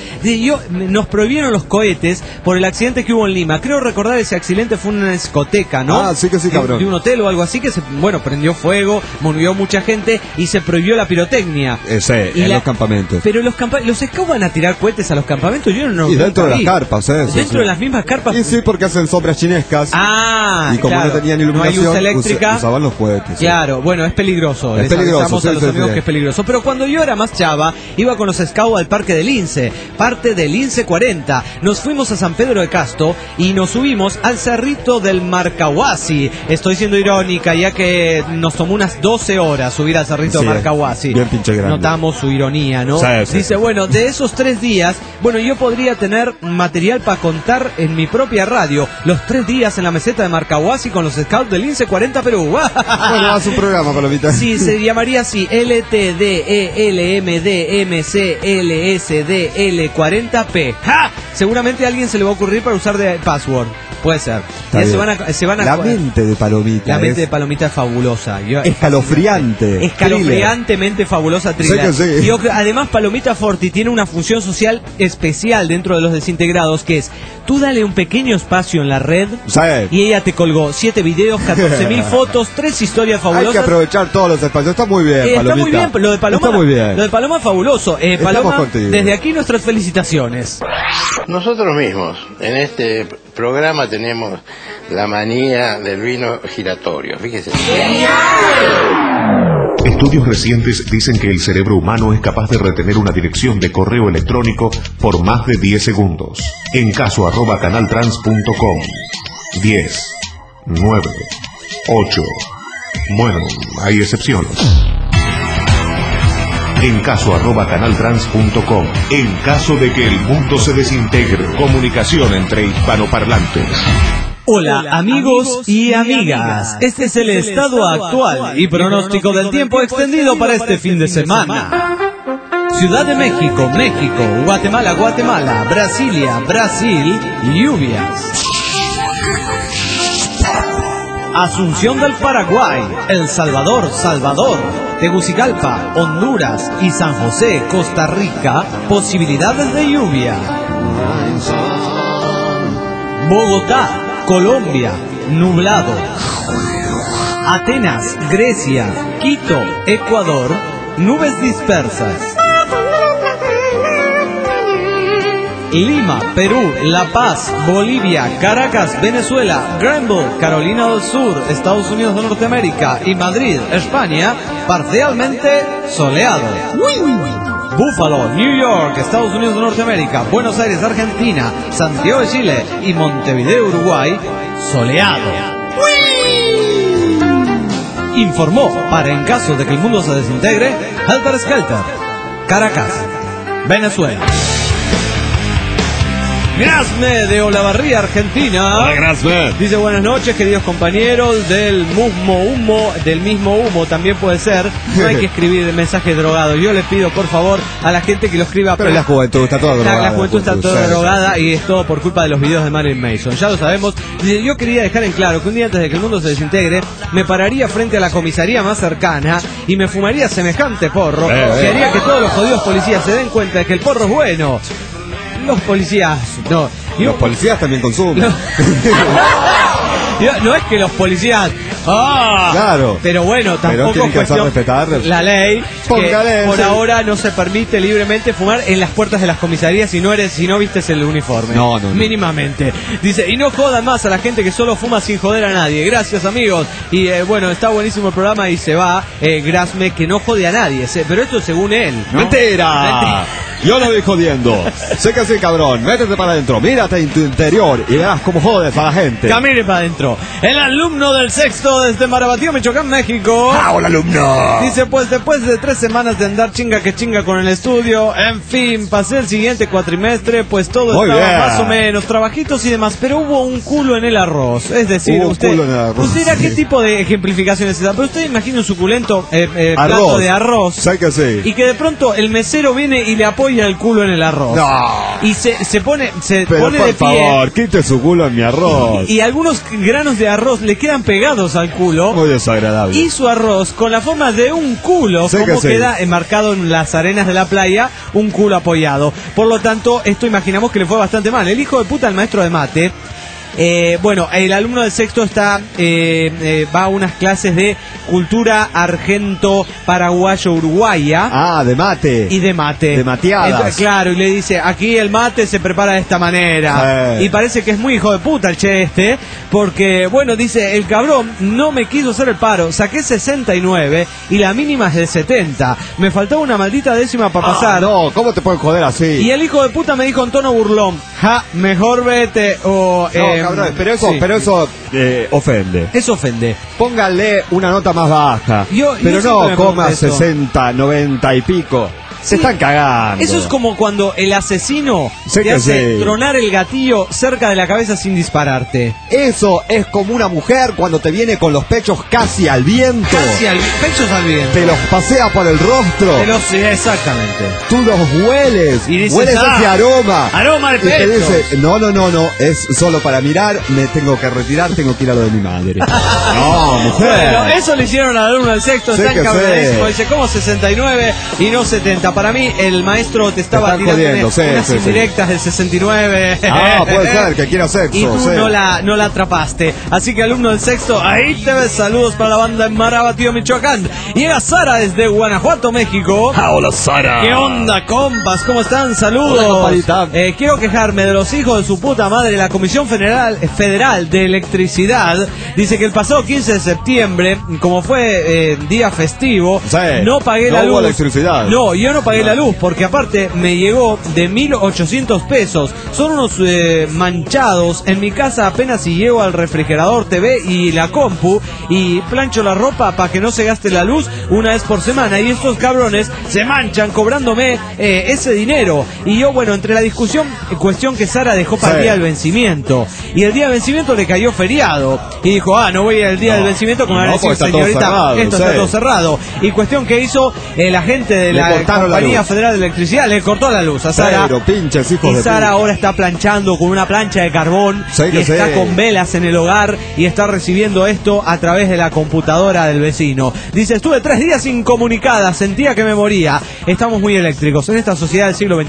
Nos prohibieron los cohetes por el accidente que hubo en Lima. Creo recordar ese accidente fue en una discoteca, ¿no? Ah, sí que sí, cabrón. De un hotel o algo así que prendió fuego, murió mucha gente y se prohibió la pirotecnia. En los campamentos. Pero los scouts van a tirar cohetes a los campamentos, yo no. Y dentro de las carpas, Dentro de las mismas carpas. Y sí, porque hacen sombras chinescas. Y como no tenían iluminación, no hay luz eléctrica, usaban los cohetes. Claro, bueno, es peligroso. Es peligroso, a los amigos que es peligroso. Pero cuando yo era más chava, iba con los scouts al Parque del Lince, parte del Lince 40. Nos fuimos a San Pedro de Casto y nos subimos al cerrito del Marcahuasi. Estoy siendo irónica, ya que nos tomó unas 12 horas subir al cerrito del Marcahuasi. Bien pinche grande. Notamos su ironía, ¿no? Dice: bueno, de esos 3 días, yo podría tener material para contar en mi propia radio. Los 3 días en la meseta de Marcahuasi con los scouts del Lince 40 Perú. Bueno, haz un programa, palomita. Sí, se llamaría así: LTDELMDMCLSDL40P. ¡Ja! Seguramente a alguien se le va a ocurrir para usar de password. Puede ser. Ya se van a la mente de Palomita. La mente de Palomita es fabulosa. Escalofriante. Escalofriantemente fabulosa, thriller. Sé que sí. Además, Palomita Forti tiene una función social especial dentro de los desintegrados, que es: tú dale un pequeño espacio en la red, y ella te colgó 7 videos, 14.000 fotos, 3 historias fabulosas. Hay que aprovechar todos los espacios. Está muy bien, Palomita. Está muy bien, lo de Paloma. Está muy bien. Lo de Paloma es fabuloso. Paloma, desde aquí nuestras felicitaciones. Nosotros mismos, en este programa tenemos la manía del vino giratorio, fíjese. Estudios recientes dicen que el cerebro humano es capaz de retener una dirección de correo electrónico por más de 10 segundos. En caso @canaltrans.com. 10, 9, 8. Bueno, hay excepciones. En caso @canaltrans.com. En caso de que el mundo se desintegre. Comunicación entre hispanoparlantes. Hola amigos y amigas, este es el estado actual y pronóstico del tiempo extendido para este fin de semana. Ciudad de México, México, Guatemala, Guatemala, Brasilia, Brasil, lluvias. Asunción del Paraguay, El Salvador, Salvador, Tegucigalpa, Honduras y San José, Costa Rica, posibilidades de lluvia. Bogotá, Colombia, nublado. Atenas, Grecia, Quito, Ecuador, nubes dispersas. Lima, Perú, La Paz, Bolivia, Caracas, Venezuela, Granville, Carolina del Sur, Estados Unidos de Norteamérica y Madrid, España, parcialmente soleado. Buffalo, New York, Estados Unidos de Norteamérica, Buenos Aires, Argentina, Santiago de Chile y Montevideo, Uruguay, soleado. Informó, para en caso de que el mundo se desintegre, Helter Skelter, Caracas, Venezuela. Grasme de Olavarría, Argentina. Hola, Grasme. Dice: buenas noches, queridos compañeros del mismo humo, también puede ser. No hay que escribir mensajes drogados. Yo le pido, por favor, a la gente que lo escriba. Pero la juventud está toda drogada. La juventud está toda drogada y es todo por culpa de los videos de Marilyn Manson. Ya lo sabemos. Dice: yo quería dejar en claro que un día antes de que el mundo se desintegre, me pararía frente a la comisaría más cercana y me fumaría semejante porro que haría que todos los jodidos policías se den cuenta de que el porro es bueno. Los policías, no. Los policías también consumen. No es que los policías... Claro. Pero bueno, tampoco es cuestión respetar la ley. Póngale, por sí. ahora no se permite libremente fumar en las puertas de las comisarías si no vistes el uniforme. No. Mínimamente. Dice: y no jodan más a la gente que solo fuma sin joder a nadie. Gracias, amigos. Y bueno, está buenísimo el programa y se va Grasme, que no jode a nadie. Pero esto según él, ¿no? ¡Mentira! Yo lo voy jodiendo. Sé que sí, cabrón. Métete para adentro. Mírate en tu interior y verás cómo jodes a la gente. Camine para adentro. El alumno del sexto desde Marabatío, Michoacán, México. ¡Hola, alumno! Dice: pues después de 3 semanas de andar chinga que chinga con el estudio, en fin, pasé el siguiente cuatrimestre, pues todo Muy estaba bien. más o menos, trabajitos y demás, pero hubo un culo en el arroz. Es decir, Hubo un usted culo en el arroz, dirá sí. qué tipo de ejemplificación es esa, pero usted imagina un suculento plato de arroz. Sé que sí. Y que de pronto el mesero viene y le apoya el culo en el arroz. No. Y se pone Pero de por pie. favor, quite su culo en mi arroz. Y algunos granos de arroz le quedan pegados al culo. Muy desagradable. Y su arroz con la forma de un culo, Sé como que sí. queda enmarcado en las arenas de la playa, un culo apoyado. Por lo tanto, esto imaginamos que le fue bastante mal. El hijo de puta, el maestro de mate, bueno, el alumno del sexto va a unas clases de cultura argento-paraguayo-uruguaya. Ah, de mate. Y de mate. De mateadas. Entonces, claro, y le dice: aquí el mate se prepara de esta manera. Y parece que es muy hijo de puta el che este, porque, bueno, dice: el cabrón no me quiso hacer el paro, saqué 69 y la mínima es de 70. Me faltaba una maldita décima para pasar. No, ¿cómo te pueden joder así? Y el hijo de puta me dijo en tono burlón: ja, mejor vete o... No, cabrón, pero eso, sí. Ofende. Eso ofende. Póngale una nota más baja. Yo pero siempre no me coma pregunto eso. 60, 90 y pico. Se están cagando. Eso es como cuando el asesino Sé te que hace sí. tronar el gatillo cerca de la cabeza sin dispararte. Eso es como una mujer cuando te viene con los pechos casi al viento. Pechos al viento. Te los pasea por el rostro. Sí, exactamente. Tú los hueles. Y dices: hueles ese aroma. Aroma de Y te pechos. dice: no, es solo para mirar, me tengo que retirar, tengo que ir a lo de mi madre. No, mujer. Bueno, eso le hicieron al alumno del sexto, Sé está que encabronadísimo. sé. Dice: ¿cómo 69 y no 70? para mí el maestro te estaba tirando unas indirectas del 69. Puede ser que quiera sexo. Y tú no la atrapaste. Así que alumno del sexto, ahí te ves. Saludos para la banda en Marabatío, Michoacán. Llega Sara desde Guanajuato, México. Hola, Sara. ¿Qué onda, compas? ¿Cómo están? Saludos. Quiero quejarme de los hijos de su puta madre. La Comisión Federal de Electricidad dice que el pasado 15 de septiembre, como fue día festivo, no pagué la luz. Electricidad. No, yo no pagué la luz porque aparte me llegó de 1.800 pesos. Son unos manchados. En mi casa apenas si llevo al refrigerador, TV y la compu y plancho la ropa para que no se gaste la luz una vez por semana. Y estos cabrones se manchan cobrándome ese dinero. Y yo, bueno, entre la discusión, cuestión que Sara dejó para el día del vencimiento. Y el día del vencimiento le cayó feriado. Y dijo, no voy al día del vencimiento, como van a decir, señorita, esto está todo cerrado. Y cuestión que hizo la gente de la Compañía Federal de Electricidad, le cortó la luz a Sara. Y Sara ahora está planchando con una plancha de carbón y está con velas en el hogar y está recibiendo esto a través de la computadora del vecino. Dice, estuve 3 días incomunicada, sentía que me moría. Estamos muy eléctricos. En esta sociedad del siglo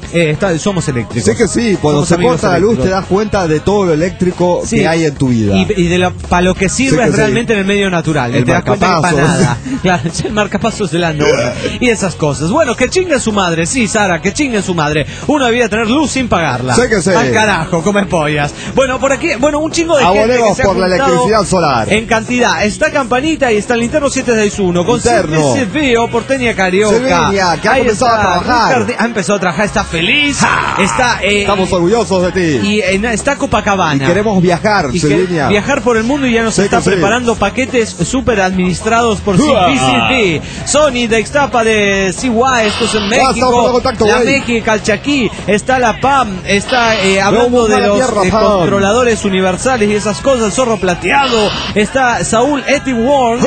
XXI somos eléctricos. Sé que sí, cuando se corta la luz te das cuenta de todo lo eléctrico que hay en tu vida. Y de para lo que sirve es realmente en el medio natural. El te das cuenta que para nada. Claro, el marcapasos de la nora y esas cosas. Bueno, que chingue su madre. Sí, Sara, que chingue su madre. Uno debía tener luz sin pagarla. Sé que sí. Al carajo, come pollas. Bueno, por aquí, un chingo de gente que se por la electricidad solar. En cantidad. Está Campanita y está el Linterno 761 con Silvio Porteña Carioca. Silvia, que ha empezado a trabajar. Ha empezado a trabajar, está feliz. Estamos orgullosos de ti. Y está Copacabana. Y queremos viajar, Silvia. Viajar por el mundo y ya nos está preparando paquetes súper administrados por CPCP. Sony de Ixtapa de CY, esto es en México. La México, Calchaquí. Está la PAM. Está hablando de los controladores universales y esas cosas. Zorro Plateado. Está Saúl Etiworn.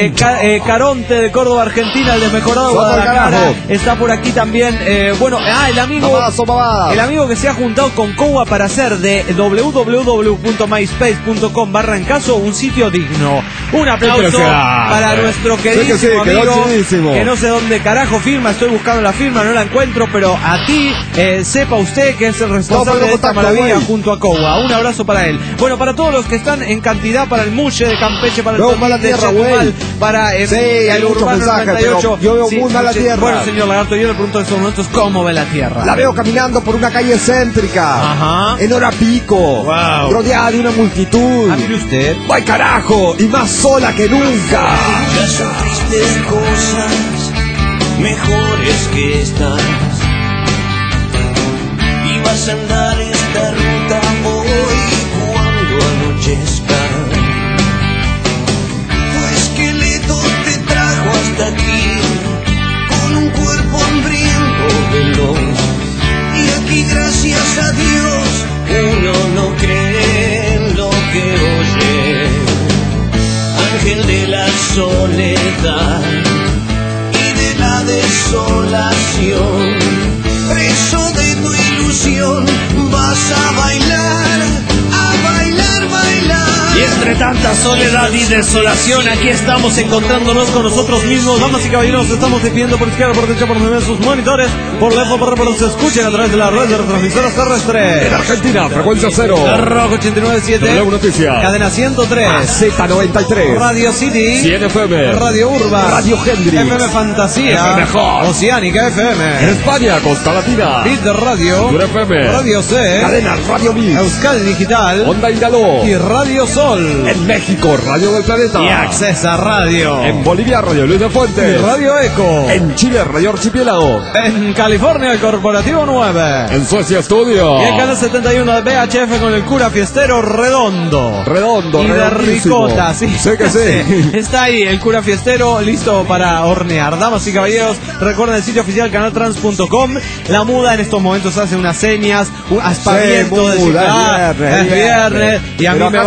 Caronte de Córdoba, Argentina. El desmejorado Guadalajara. Está por aquí también. El amigo que se ha juntado con Cowa para hacer de www.myspace.com/encaso un sitio digno. Un aplauso para nuestro queridísimo amigo que no sé dónde carajo firma. Estoy buscando la firma, no la encuentro, pero a ti sepa usted que es el responsable de esta maravilla junto a Cowa. Un abrazo para él. Bueno, para todos los que están en cantidad, para el Muche de Campeche, para el Tandil de Chetumal, para el Urbano 98. Yo veo muy mala tierra. Bueno, señor Lagarto, yo le pregunto en estos momentos cómo ve la tierra. La veo caminando por una calle céntrica, en hora pico, rodeada de una multitud. Mire usted. ¡Ay, carajo! Y más sola que nunca. Ya sufriste cosas mejores que estas y vas a andar esta ruta hoy cuando anochezca. Tu esqueleto te trajo hasta aquí con un cuerpo hambriento veloz. Y aquí gracias a Dios uno no cree en lo que oye. Ángel de la soledad y de la desolación, preso de tu ilusión, vas a bailar, bailar. Y entre tanta soledad y desolación, aquí estamos encontrándonos con nosotros mismos. Damas y caballeros, estamos despidiendo por izquierda, por derecha, por sus monitores, por lejos, por se escuchen a través de la red de retransmisoras terrestres. En Argentina, frecuencia 0. Rock 89.7. Noticias. Cadena 103. Z93. Radio City. 100 FM. Radio Urba. Radio Hendrix. FM Fantasía. FM Hot. Oceánica FM. En España, Costa Latina. Bit de Radio. FM. Radio C. Cadena Radio Mix. Euskadi Digital. Onda Indaló. Y Radio Sol. En México, Radio del Planeta. Y Accesa Radio. En Bolivia, Radio Luis de Fuentes. Y Radio Eco. En Chile, Radio Archipiélago. En California, el Corporativo 9. En Suecia, Estudio. Y el canal 71 de VHF con el cura fiestero Redondo. Y de ricota, sí. Sé que sí. Está ahí el cura fiestero listo para hornear. Damas y caballeros, recuerden el sitio oficial canaltrans.com. La muda en estos momentos hace unas señas, un aspaviento de decir, es viernes. Y a mí me vale madre.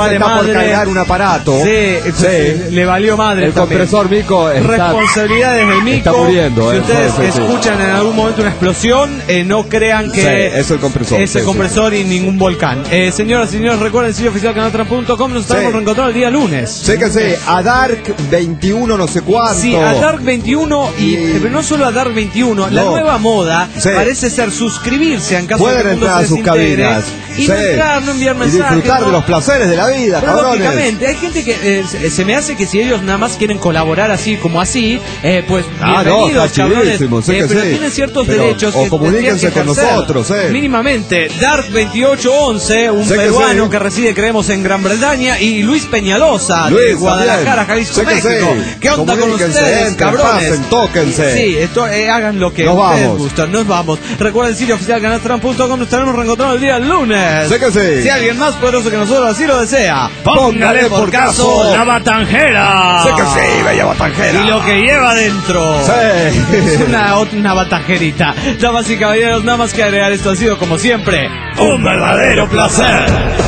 madre. cargar un aparato. Sí. Le valió madre. El también. compresor Mico responsabilidades del Mico. Está muriendo. Si ustedes escuchan en algún momento una explosión, no crean que es el compresor. Es el compresor y ningún volcán. Señoras y señores, recuerden el sitio oficial canaltran.com. Nos estaremos reencontrando el día lunes. Sí que sí, a Dark 21 no sé cuánto. Sí, a Dark 21 pero no solo a Dark 21, la nueva moda parece ser suscribirse en caso pueden de que entrar a sus cabinas y no entrar, no enviar mensajes. Y disfrutar de los placeres de la vida, pero cabrones. lógicamente, hay gente que se me hace que si ellos nada más quieren colaborar así como así, pues bienvenidos, cabrones. Pero tienen ciertos derechos. O comuníquense con nosotros, mínimamente. Dark 2811, un peruano que reside, creemos, en Gran Bretaña, y Luis Peñalosa, de Guadalajara, Jalisco, México. ¿Qué onda con ustedes, cabrones? Tóquense. Sí, hagan lo que ustedes gustan. Nos vamos. Recuerden el sitio oficial canaltran.com. Nos estaremos reencontrando el día lunes. Sé que sí. Si alguien más poderoso que nosotros así lo desea, póngale por caso la batanjera. Sé que sí, bella batanjera. Y lo que lleva dentro. Sí. Es una batanjerita. Damas y caballeros, nada más que agregar, esto ha sido como siempre un verdadero placer.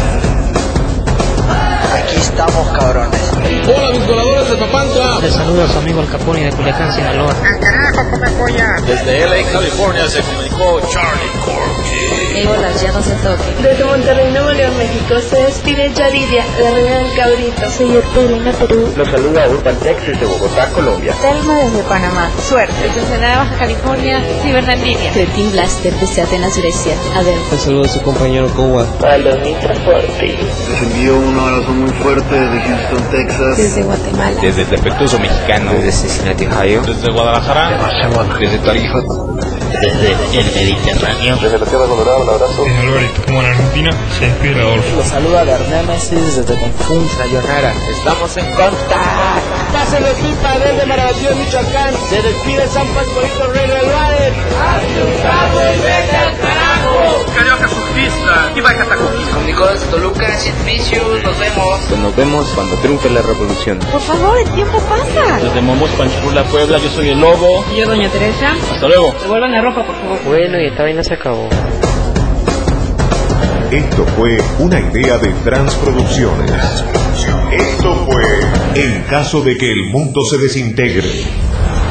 Aquí estamos, cabrones. Hola, mis voladores de Papantla. Les saluda a su amigo el Capone de Culiacán, Sinaloa. ¡El carajo, come polla! Desde LA, California, se comunicó Charlie Corky. Hola, ya no se toque. Desde Monterrey, Nuevo León, México, se despide Yaridia, la reina del cabrito. Soy Ertelina, Perú. Los saluda Urban Texas de Bogotá, Colombia. Telma desde Panamá. Suerte. Desde Ensenada, Baja California, Cibernalínea. De Team Blaster desde Atenas, Grecia. Adel. Un saludo a su compañero Kowa. Palomita fuerte. Les envío un abrazo muy fuerte desde Houston, Texas. Desde Guatemala. Desde Tepetuzo, Mexicano. Desde Cincinnati, Ohio. Desde Guadalajara. Desde Tarija. Desde el Mediterráneo. Desde la Tierra Colorada, un abrazo. Desde Alvarito, como en Argentina, se despide Adolfo. Los saluda Bernémesis desde Cancún. Sayonara, estamos en contacto. Pásenlo pipa desde Marabatío, Michoacán. Se despide San Pascualito Rey del Valle. ¡Asustado y vete al carajo! Carioca surfista, y va a Catacuquí. Con Nicolás Toluca, Cienficius, nos vemos. Pues nos vemos cuando triunfe la revolución. Por favor, el tiempo pasa. Desde Momos, Panchula, Puebla, yo soy el Lobo. Y yo, Doña Teresa. Hasta luego. Devuelvan la ropa, por favor. Bueno, y esta vaina se acabó. Esto fue una idea de Transproducciones. Esto fue En caso de que el mundo se desintegre.